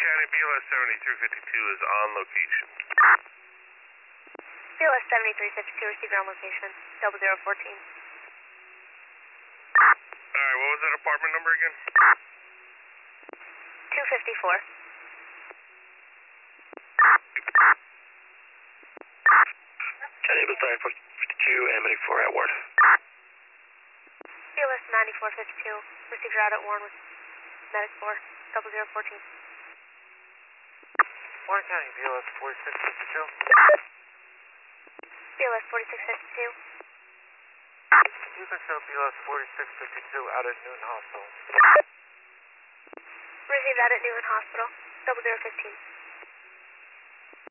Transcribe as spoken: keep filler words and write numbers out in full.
County, B L S seventy-three fifty-two is on location. B L S seventy-three fifty-two, receiver on location, double zero fourteen. Alright, what was that apartment number again? two fifty-four. County, B L S ninety-four fifty-two, Amity four at Warren. B L S ninety-four fifty-two, receiver out at Warren with medic four, double zero fourteen. Warren County, B L S forty-six fifty-two. B L S forty-six fifty-two. You can show B L S forty-six fifty-two out at Newton Hospital. Received out at Newton Hospital, double zero fifteen.